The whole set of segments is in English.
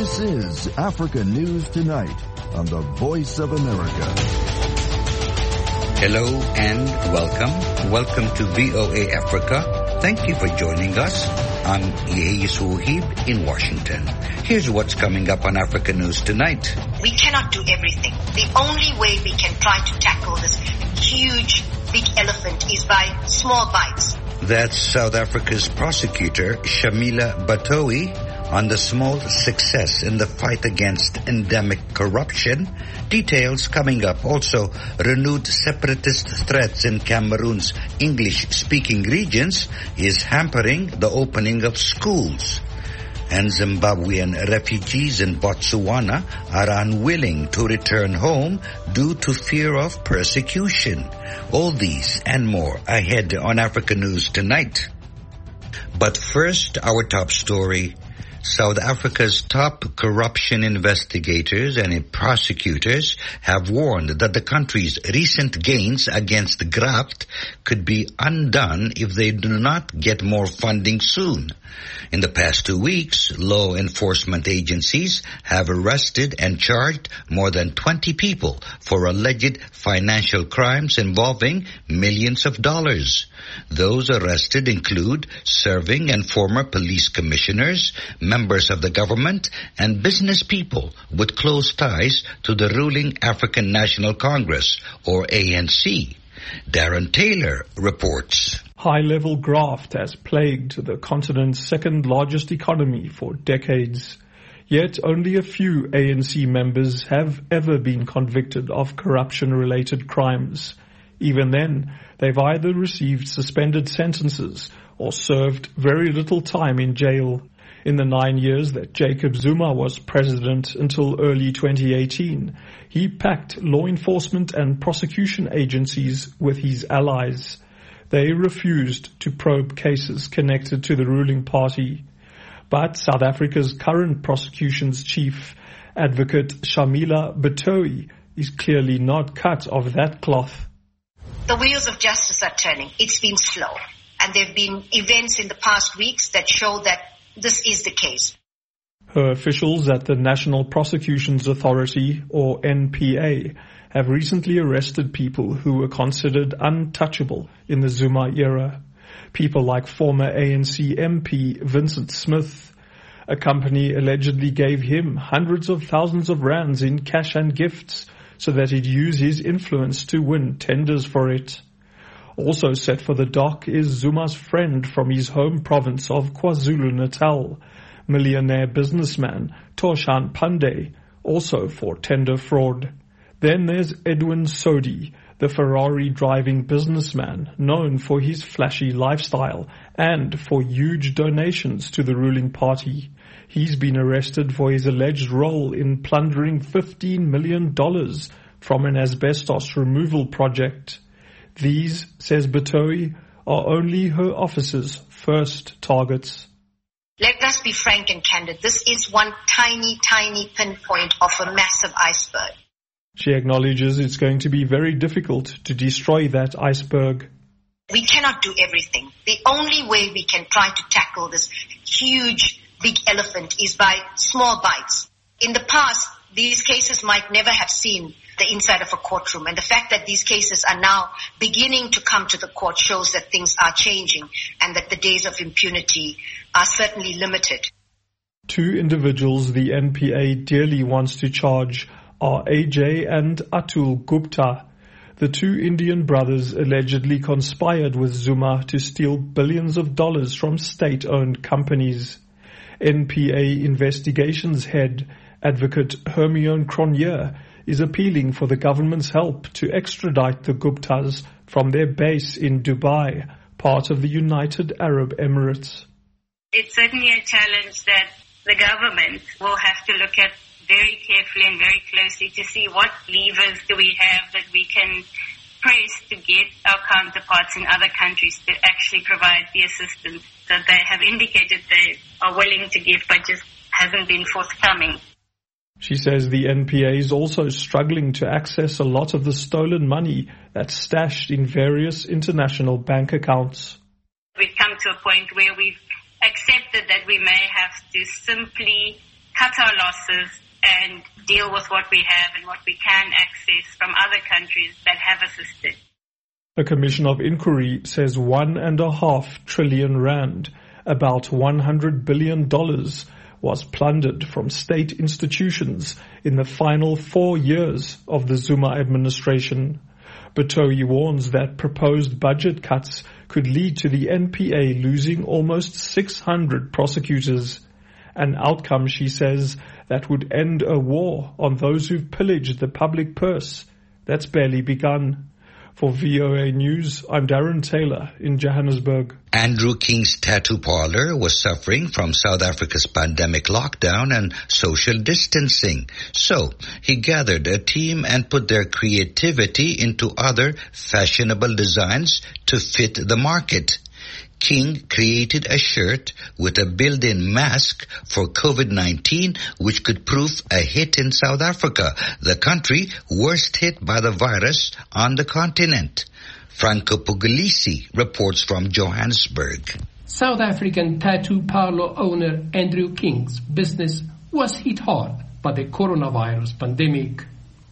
This is Africa News Tonight on the Voice of America. Hello and welcome. Welcome to VOA Africa. Thank you for joining us. I'm Yehi Suhib in Washington. Here's what's coming up on Africa News Tonight. We cannot do everything. The only way we can try to tackle this huge, big elephant is by small bites. That's South Africa's prosecutor, Shamila Batohi, on the small success in the fight against endemic corruption. Details coming up. Also, renewed separatist threats in Cameroon's English-speaking regions is hampering the opening of schools. And Zimbabwean refugees in Botswana are unwilling to return home due to fear of persecution. All these and more ahead on Africa News Tonight. But first, our top story. South Africa's top corruption investigators and prosecutors have warned that the country's recent gains against graft could be undone if they do not get more funding soon. In the past 2 weeks, law enforcement agencies have arrested and charged more than 20 people for alleged financial crimes involving millions of dollars. Those arrested include serving and former police commissioners, members of the government, and business people with close ties to the ruling African National Congress, or ANC. Darren Taylor reports. High-level graft has plagued the continent's second-largest economy for decades. Yet only a few ANC members have ever been convicted of corruption-related crimes. Even then, they've either received suspended sentences or served very little time in jail. In the 9 years that Jacob Zuma was president until early 2018, he packed law enforcement and prosecution agencies with his allies. They refused to probe cases connected to the ruling party. But South Africa's current prosecution's chief, Advocate Shamila Batohi, is clearly not cut of that cloth. The wheels of justice are turning. It's been slow. And there have been events in the past weeks that show that this is the case. Her officials at the National Prosecutions Authority, or NPA, have recently arrested people who were considered untouchable in the Zuma era. People like former ANC MP Vincent Smith. A company allegedly gave him hundreds of thousands of rands in cash and gifts so that he'd use his influence to win tenders for it. Also set for the dock is Zuma's friend from his home province of KwaZulu-Natal, millionaire businessman Toshan Pandey, also for tender fraud. Then there's Edwin Sodi, the Ferrari-driving businessman known for his flashy lifestyle and for huge donations to the ruling party. He's been arrested for his alleged role in plundering $15 million from an asbestos removal project. These, says Batohi, are only her office's first targets. Let us be frank and candid. This is one tiny, tiny pinpoint of a massive iceberg. She acknowledges it's going to be very difficult to destroy that iceberg. We cannot do everything. The only way we can try to tackle this huge, big elephant is by small bites. In the past, these cases might never have seen the inside of a courtroom. And the fact that these cases are now beginning to come to the court shows that things are changing and that the days of impunity are certainly limited. Two individuals the NPA dearly wants to charge are Ajay and Atul Gupta. The two Indian brothers allegedly conspired with Zuma to steal billions of dollars from state-owned companies. NPA investigations head, Advocate Hermione Cronje, is appealing for the government's help to extradite the Guptas from their base in Dubai, part of the United Arab Emirates. It's certainly a challenge that the government will have to look at very carefully and very closely to see what levers do we have that we can press to get our counterparts in other countries to actually provide the assistance that they have indicated they are willing to give but just hasn't been forthcoming. She says the NPA is also struggling to access a lot of the stolen money that's stashed in various international bank accounts. We've come to a point where we've accepted that we may have to simply cut our losses and deal with what we have and what we can access from other countries that have assisted. A commission of inquiry says 1.5 trillion rand, about $100 billion, was plundered from state institutions in the final 4 years of the Zuma administration. Batohi warns that proposed budget cuts could lead to the NPA losing almost 600 prosecutors, an outcome, she says, that would end a war on those who've pillaged the public purse that's barely begun. For VOA News, I'm Darren Taylor in Johannesburg. Andrew King's tattoo parlor was suffering from South Africa's pandemic lockdown and social distancing. So he gathered a team and put their creativity into other fashionable designs to fit the market. King created a shirt with a built-in mask for COVID-19, which could prove a hit in South Africa, the country worst hit by the virus on the continent. Franco Puglisi reports from Johannesburg. South African tattoo parlor owner Andrew King's business was hit hard by the coronavirus pandemic.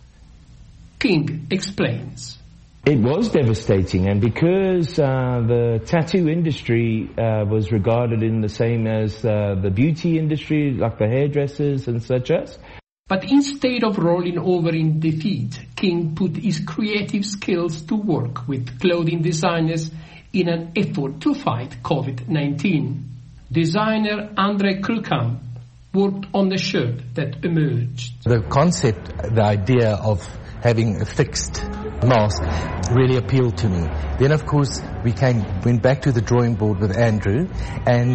King explains. It was devastating, and because the tattoo industry was regarded in the same as the beauty industry, like the hairdressers and such as. But instead of rolling over in defeat, King put his creative skills to work with clothing designers in an effort to fight COVID-19. Designer Andre Krukam worked on the shirt that emerged. The concept, the idea of having a fixed mask really appealed to me. Then, of course, went back to the drawing board with Andrew, and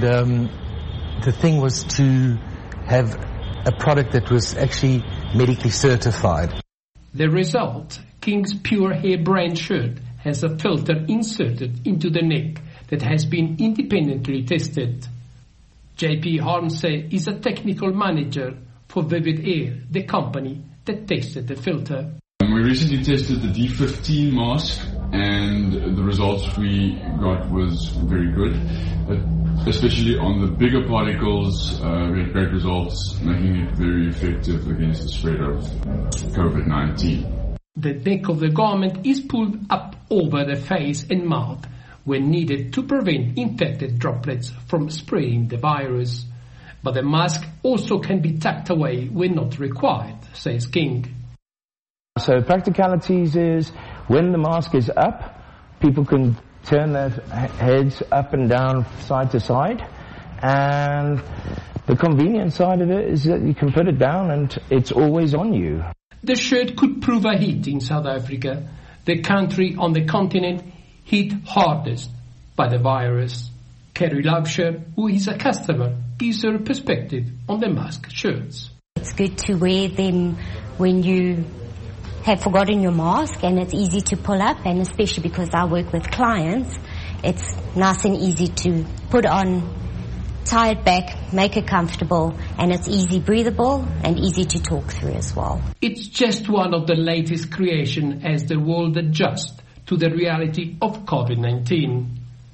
the thing was to have a product that was actually medically certified. The result, King's Pure Hair brand shirt, has a filter inserted into the neck that has been independently tested. JP Harmse is a technical manager for Vivid Air, the company that tested the filter. We recently tested the D15 mask, and the results we got was very good. Especially on the bigger particles, we had great results, making it very effective against the spread of COVID-19. The neck of the garment is pulled up over the face and mouth when needed to prevent infected droplets from spreading the virus. But the mask also can be tucked away when not required, says King. So practicalities is when the mask is up, people can turn their heads up and down, side to side. And the convenient side of it is that you can put it down and it's always on you. The shirt could prove a hit in South Africa, the country on the continent hit hardest by the virus. Kerry Loubser, who is a customer, gives her perspective on the mask shirts. It's good to wear them when you have forgotten your mask, and it's easy to pull up, and especially because I work with clients, it's nice and easy to put on, tie it back, make it comfortable, and it's easy breathable and easy to talk through as well. It's just one of the latest creations as the world adjusts to the reality of COVID-19.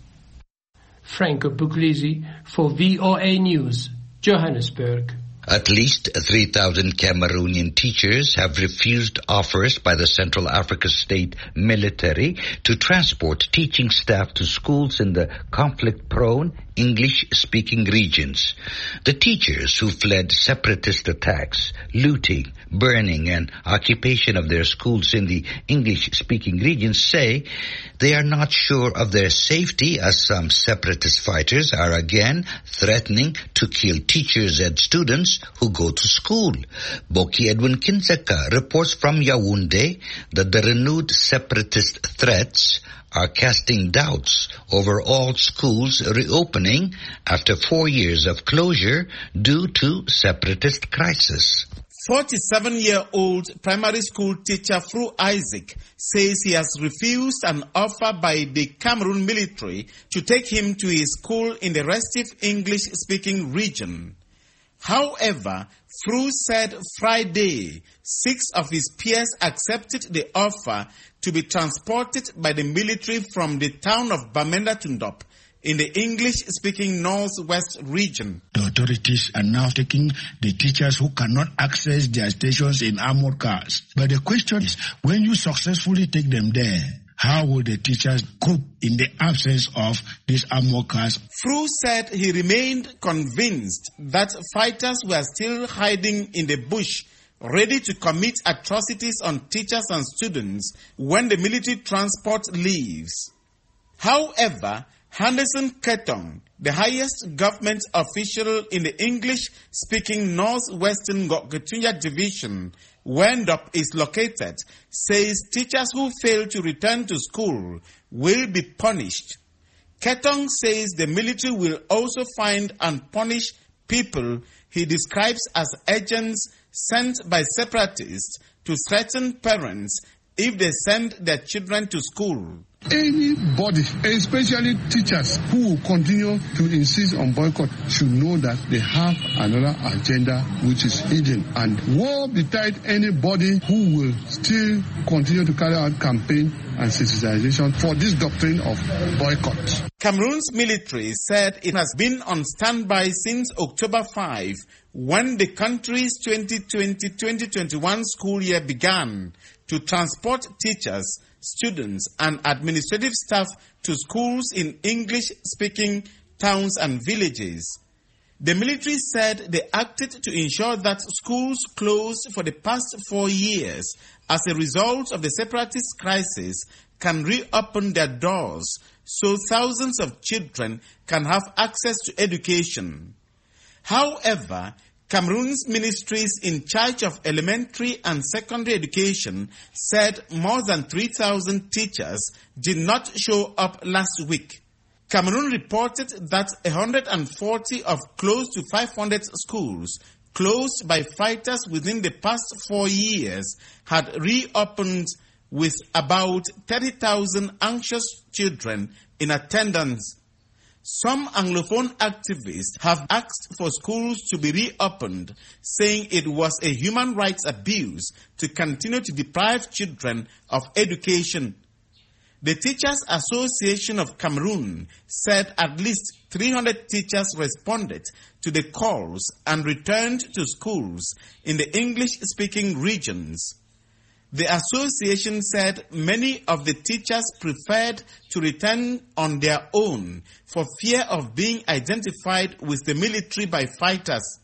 Franco Puglisi for VOA News, Johannesburg. At least 3,000 Cameroonian teachers have refused offers by the Central Africa State Military to transport teaching staff to schools in the conflict-prone English-speaking regions. The teachers who fled separatist attacks, looting, burning, and occupation of their schools in the English-speaking regions say they are not sure of their safety as some separatist fighters are again threatening to kill teachers and students who go to school. Boki Edwin Kinzeka reports from Yaoundé that the renewed separatist threats are casting doubts over all schools reopening after 4 years of closure due to separatist crisis. 47-year-old primary school teacher Fru Isaac says he has refused an offer by the Cameroon military to take him to his school in the restive English-speaking region. However, Fru said Friday 6 of his peers accepted the offer to be transported by the military from the town of Bamenda Tundop in the English-speaking Northwest region. The authorities are now taking the teachers who cannot access their stations in armored cars. But the question is, when you successfully take them there, how will the teachers cope in the absence of these armored cars? Fru said he remained convinced that fighters were still hiding in the bush, ready to commit atrocities on teachers and students when the military transport leaves. However, Henderson Ketong, the highest government official in the English-speaking Northwestern Gokgetunya Division, where Ndop is located, says teachers who fail to return to school will be punished. Ketong says the military will also find and punish people he describes as agents sent by separatists to threaten parents if they send their children to school. Anybody, especially teachers, who will continue to insist on boycott should know that they have another agenda which is hidden. And woe betide anybody who will still continue to carry out campaign and sensitization for this doctrine of boycott. Cameroon's military said it has been on standby since October 5, when the country's 2020-2021 school year began, to transport teachers, students and administrative staff to schools in English-speaking towns and villages. The military said they acted to ensure that schools closed for the past 4 years as a result of the separatist crisis can reopen their doors so thousands of children can have access to education. However, Cameroon's ministries in charge of elementary and secondary education said more than 3,000 teachers did not show up last week. Cameroon reported that 140 of close to 500 schools closed by fighters within the past 4 years had reopened, with about 30,000 anxious children in attendance. Some Anglophone activists have asked for schools to be reopened, saying it was a human rights abuse to continue to deprive children of education. The Teachers Association of Cameroon said at least 300 teachers responded to the calls and returned to schools in the English-speaking regions. The association said many of the teachers preferred to return on their own for fear of being identified with the military by fighters.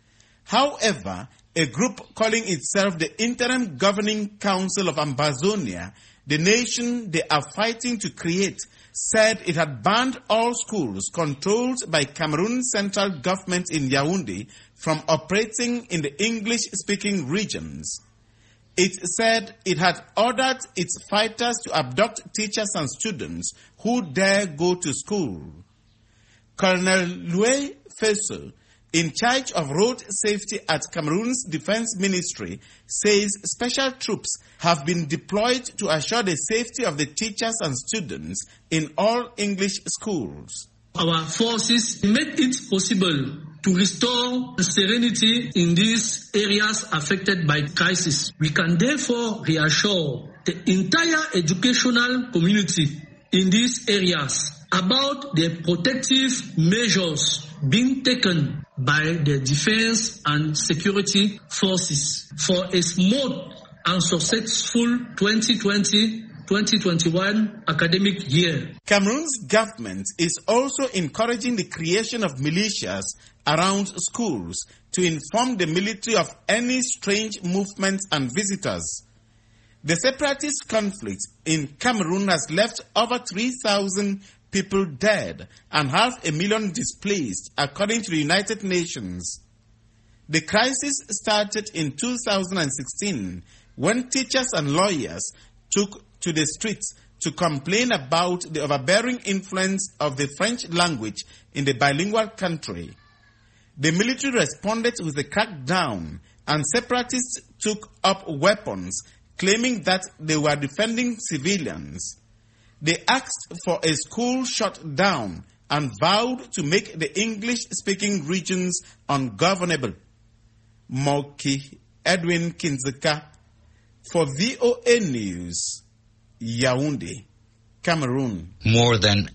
However, a group calling itself the Interim Governing Council of Ambazonia, the nation they are fighting to create, said it had banned all schools controlled by Cameroon central government in Yaoundé from operating in the English-speaking regions. It said it had ordered its fighters to abduct teachers and students who dare go to school. Colonel Louis Fesso, in charge of road safety at Cameroon's Defense Ministry, says special troops have been deployed to assure the safety of the teachers and students in all English schools. Our forces made it possible to restore serenity in these areas affected by crisis. We can therefore reassure the entire educational community in these areas about the protective measures being taken by the defense and security forces for a smooth and successful 2020-2021 academic year. Cameroon's government is also encouraging the creation of militias around schools to inform the military of any strange movements and visitors. The separatist conflict in Cameroon has left over 3,000 people dead and 500,000 displaced, according to the United Nations. The crisis started in 2016 when teachers and lawyers took to the streets to complain about the overbearing influence of the French language in the bilingual country. The military responded with a crackdown, and separatists took up weapons, claiming that they were defending civilians. They asked for a school shut down and vowed to make the English-speaking regions ungovernable. Moki Edwin Kinzeka for VOA News, Yaoundé. Cameroon. More than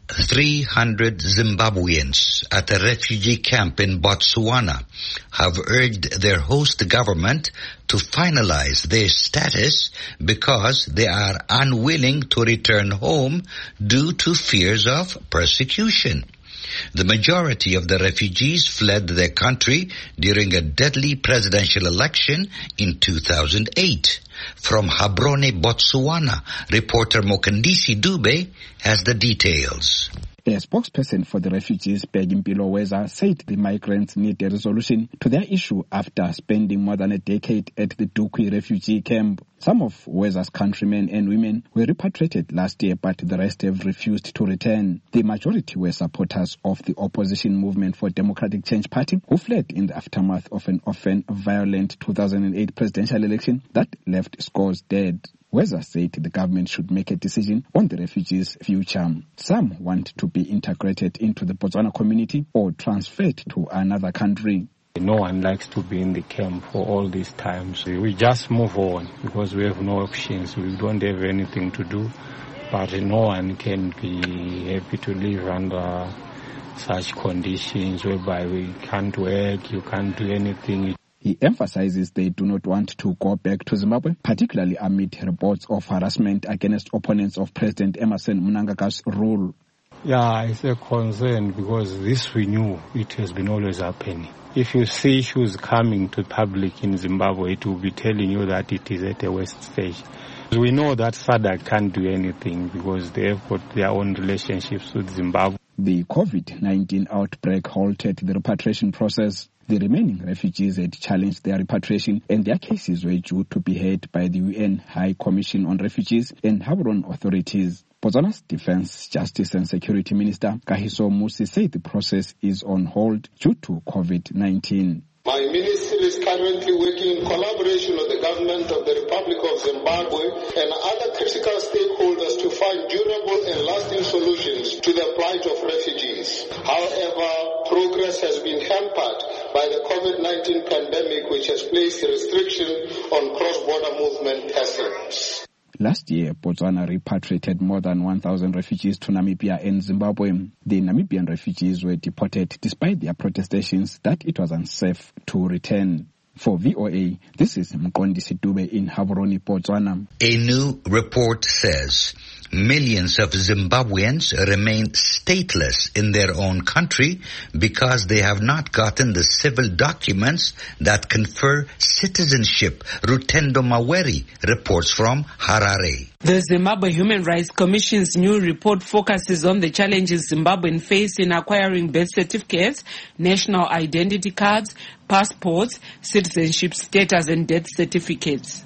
300 Zimbabweans at a refugee camp in Botswana have urged their host government to finalize their status because they are unwilling to return home due to fears of persecution. The majority of the refugees fled their country during a deadly presidential election in 2008. From Gaborone, Botswana, reporter Mokandisi Dube has the details. A spokesperson for the refugees, Begimpilo Weza, said the migrants need a resolution to their issue after spending more than a decade at the Dukwi refugee camp. Some of Weza's countrymen and women were repatriated last year, but the rest have refused to return. The majority were supporters of the opposition movement for Democratic Change Party, who fled in the aftermath of an often violent 2008 presidential election that left scores dead. Weza said the government should make a decision on the refugees' future. Some want to be integrated into the Botswana community or transferred to another country. No one likes to be in the camp for all these times. We just move on because we have no options. We don't have anything to do. But no one can be happy to live under such conditions whereby we can't work, you can't do anything. He emphasizes they do not want to go back to Zimbabwe, particularly amid reports of harassment against opponents of President Emmerson Mnangagwa's rule. Yeah, it's a concern because this we knew it has been always happening. If you see issues coming to public in Zimbabwe, it will be telling you that it is at a worst stage. We know that SADC can't do anything because they have got their own relationships with Zimbabwe. The COVID-19 outbreak halted the repatriation process. The remaining refugees had challenged their repatriation and their cases were due to be heard by the UN High Commission on Refugees and Gaborone authorities. Botswana's Defense, Justice and Security Minister Kagiso Musi said the process is on hold due to COVID-19. My ministry is currently working in collaboration with the government of the Republic of Zimbabwe and other critical stakeholders to find durable and lasting solutions to the plight of refugees. However, progress has been hampered by the COVID-19 pandemic, which has placed restriction on cross-border movement persons. Last year, Botswana repatriated more than 1,000 refugees to Namibia and Zimbabwe. The Namibian refugees were deported despite their protestations that it was unsafe to return. For VOA, this is Mqondisi Dube in Gaborone, Botswana. A new report says millions of Zimbabweans remain stateless in their own country because they have not gotten the civil documents that confer citizenship. Rutendo Maweri reports from Harare. The Zimbabwe Human Rights Commission's new report focuses on the challenges Zimbabweans face in acquiring birth certificates, national identity cards, passports, citizenship status and death certificates.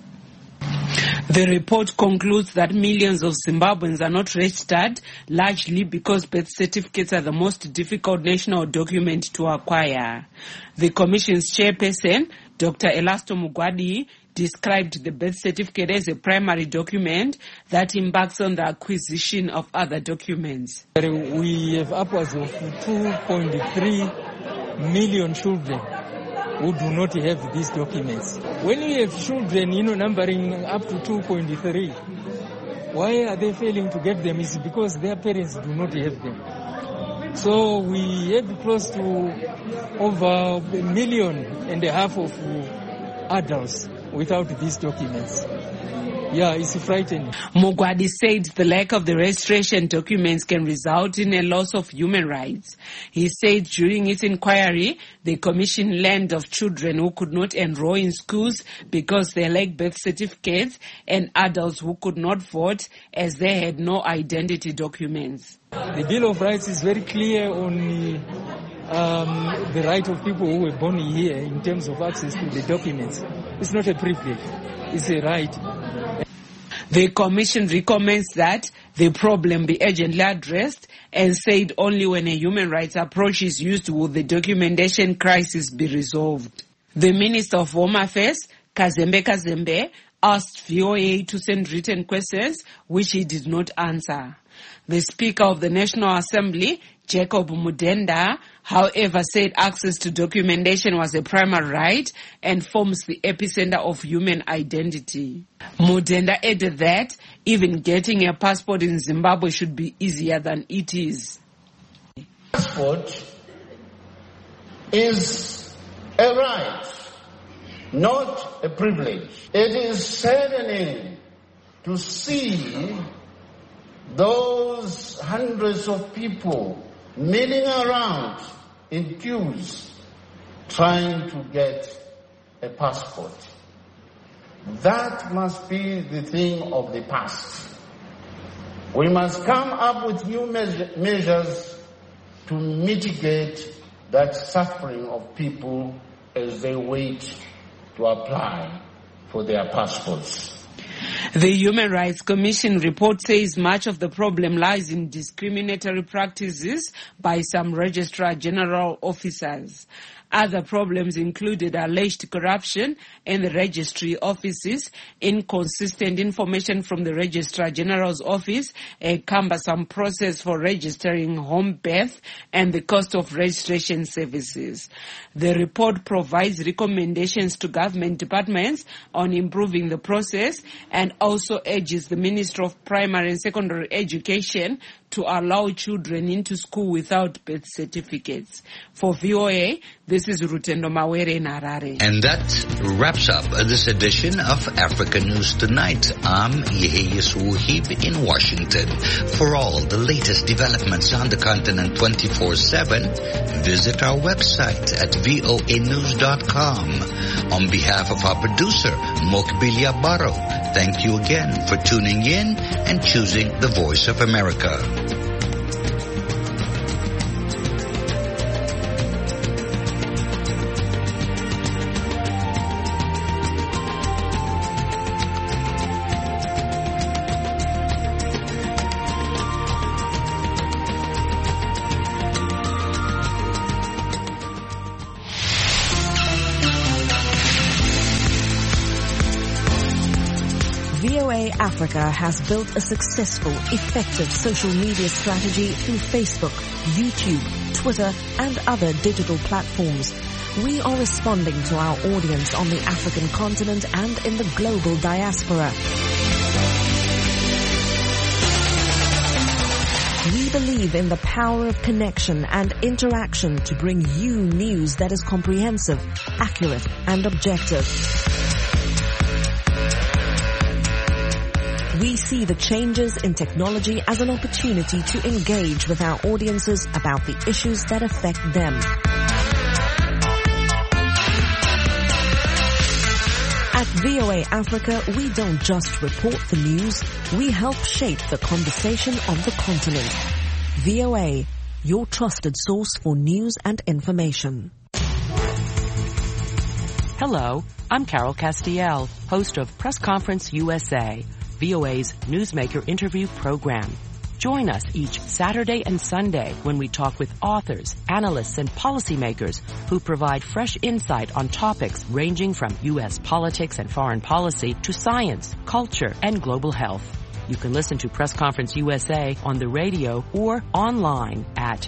The report concludes that millions of Zimbabweans are not registered, largely because birth certificates are the most difficult national document to acquire. The Commission's chairperson, Dr. Elasto Mugwadi, described the birth certificate as a primary document that embarks on the acquisition of other documents. We have upwards of 2.3 million children who do not have these documents. When you have children, numbering up to 2.3, why are they failing to get them? It's because their parents do not have them. So we have close to over 1.5 million of adults without these documents. Yeah, it's frightening. Mugwadi said the lack of the registration documents can result in a loss of human rights. He said during its inquiry, the commission learned of children who could not enroll in schools because they lacked birth certificates and adults who could not vote as they had no identity documents. The Bill of Rights is very clear on the right of people who were born here in terms of access to the documents. It's not a privilege, it's a right. The Commission recommends that the problem be urgently addressed and said only when a human rights approach is used will the documentation crisis be resolved. The Minister of Home Affairs, Kazembe Kazembe, asked VOA to send written questions, which he did not answer. The Speaker of the National Assembly, Jacob Mudenda, however, said access to documentation was a primary right and forms the epicenter of human identity. Mudenda added that even getting a passport in Zimbabwe should be easier than it is. Passport is a right, not a privilege. It is saddening to see those hundreds of people milling around in queues trying to get a passport. That must be the thing of the past. We must come up with new measures to mitigate that suffering of people as they wait to apply for their passports. The Human Rights Commission report says much of the problem lies in discriminatory practices by some Registrar General officers. Other problems included alleged corruption in the registry offices, inconsistent information from the Registrar General's office, a cumbersome process for registering home birth, and the cost of registration services. The report provides recommendations to government departments on improving the process and also urges the Ministry of Primary and Secondary Education to allow children into school without birth certificates. For VOA, this is Rutendo Mawere in Harare. And that wraps up this edition of Africa News Tonight. I'm Yeheyes Wuhib in Washington. For all the latest developments on the continent 24/7, visit our website at voanews.com. On behalf of our producer, Mokbilia Barrow, thank you again for tuning in and choosing the Voice of America. Africa has built a successful, effective social media strategy through Facebook, YouTube, Twitter, and other digital platforms. We are responding to our audience on the African continent and in the global diaspora. We believe in the power of connection and interaction to bring you news that is comprehensive, accurate, and objective. We see the changes in technology as an opportunity to engage with our audiences about the issues that affect them. At VOA Africa, we don't just report the news, we help shape the conversation of the continent. VOA, your trusted source for news and information. Hello, I'm Carol Castiel, host of Press Conference USA, VOA's Newsmaker interview program. Join us each Saturday and Sunday when we talk with authors, analysts, and policymakers who provide fresh insight on topics ranging from U.S. politics and foreign policy to science, culture, and global health. You can listen to Press Conference USA on the radio or online at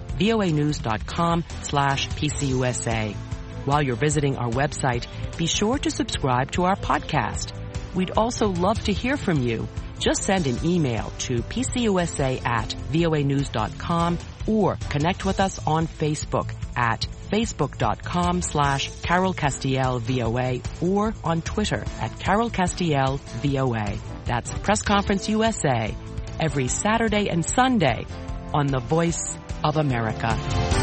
voanews.com/PCUSA. While you're visiting our website, be sure to subscribe to our podcast. We'd also love to hear from you. Just send an email to pcusa@voanews.com or connect with us on Facebook at facebook.com/CarolCastielVOA or on Twitter at CarolCastielVOA. That's Press Conference USA every Saturday and Sunday on the Voice of America.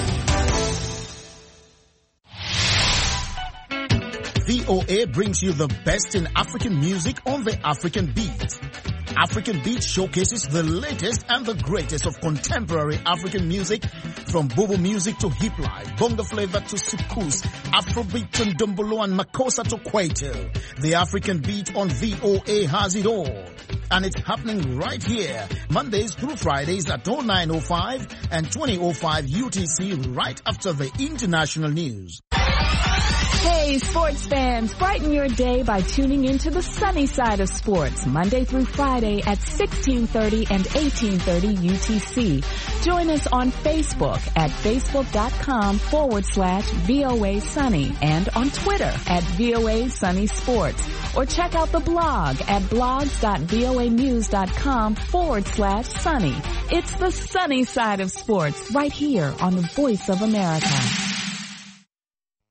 VOA brings you the best in African music on the African Beat. African Beat showcases the latest and the greatest of contemporary African music, from Bobo music to hip life, bongo flavor to soukous, Afrobeat to ndombolo and makossa to kwaito. The African Beat on VOA has it all. And it's happening right here, Mondays through Fridays at 09:05 and 20:05 UTC, right after the international news. Hey, sports fans, brighten your day by tuning into the sunny side of sports, Monday through Friday at 1630 and 1830 UTC. Join us on Facebook at facebook.com/VOA Sunny and on Twitter at VOA Sunny Sports. Or check out the blog at blogs.voanews.com/sunny. It's the sunny side of sports right here on the Voice of America.